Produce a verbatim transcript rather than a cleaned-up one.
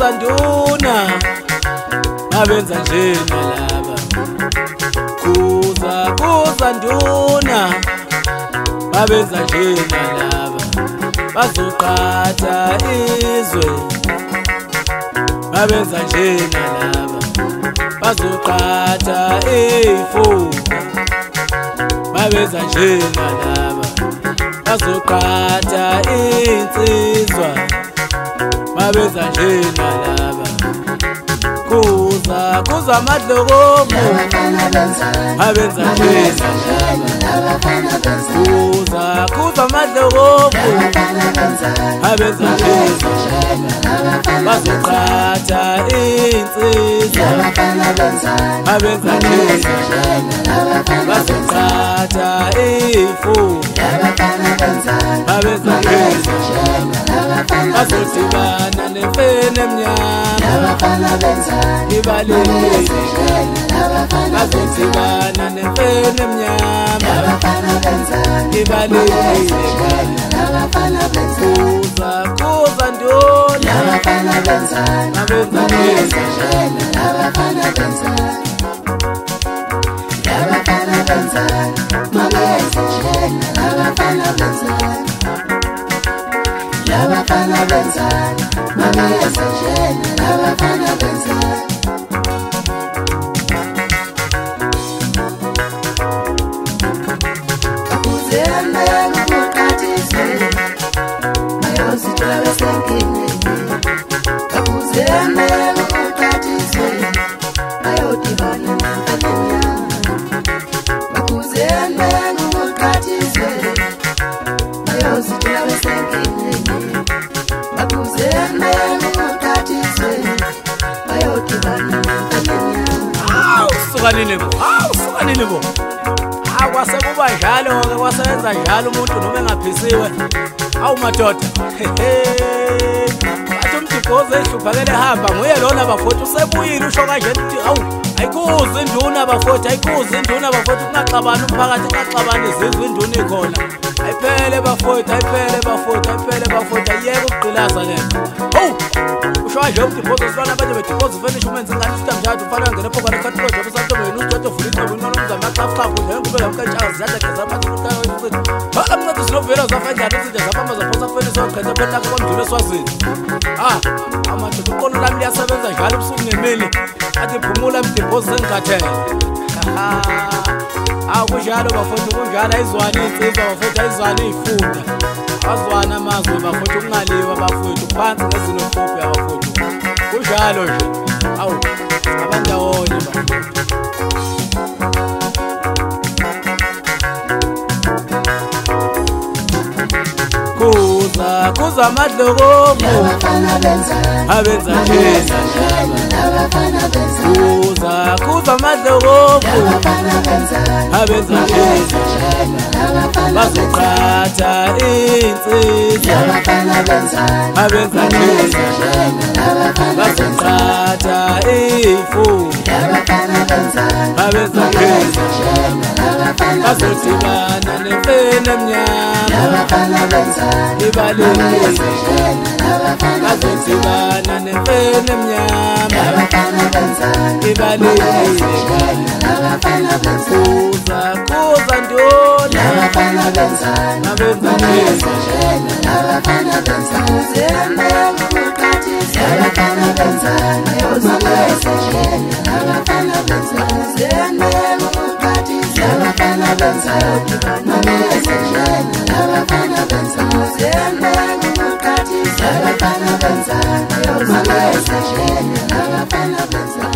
kuza nduna abenza nje nalaba kuza kuza nduna abenza nje nalaba bazoqatha izwe abenza nje nalaba bazoqatha ifuba babenza nje nalaba bazoqatha insizwa babenza nje nalaba kuza kuza amadlokomo abenza nje kuza kuza amadlokomo abenza nje bazoqatha insizwa abenza nje bazoqatha ifuba abenza nje bazodibana nemfene emnyama ibalekile bazodibana nemfene emnyama ibalekile kuza kuza nduna abenza nje Labafana benzani, mami yasejeni, labafana benzani. Akuze ande ngukatizwe, mayozithola besenkingeni. Akuze ande ngukatizwe, mayodibana nabalenya. Akuze ande ngukatizwe, mayozithola besenkingeni. Sukanile bo hawu sukanile bo akwase kuba njalo ke kwasebenza njalo umuntu noma engaphisiwe awu madoda bathi umdibhozo ehluphakele hamba nguye lona bafowethu usebuyile usho kanje ukuthi awu ayikuzi induna bafowethu ayikuzi induna bafowethu kungaxabana umphakathi kungaxabana izizwe induna ikhona ayiphele bafowethu ayiphele bafowethu ayiphele bafowethu ayeke ukugqilaza le hawu usho nje umdibhozo sibona abanye bedibhozo finish umenze ngani system njalo ufana ngene phokwane khathi rojo besathobe yena ujojo vula icebo inona umzama xaxaxu nje kube lamkantshazi zathi geza phansi ukuthayo ukuthi hala mncede sinovela zafanjani izinto zaphamza zaphosa finish soqhethe phela kwamdlule swazini ah amadoda uqono lami liyasebenza njalo ubusuku nemini athi phumula mdibhozo sengathele ah kunjalo bafowethu kunjalo ayizwani insizwa bafowethu ayizwani ifunda azwana amazwe bafowethu kungaliwa bafowethu phansi ngezinofuphi abafowethu kunjalo nje awu abandawonye bafowethu kuza kuza amadlokomo abenza nje kuza kuza amadlokomo abenza nje bazoqatha insizwa abenza nje bazoqatha ifuba abenza nje bazodibana nemfene emnyama ibalekile bazodibana nemfene emnyama ibalekile kuza kuza nduna abenza nje Labafana benzani,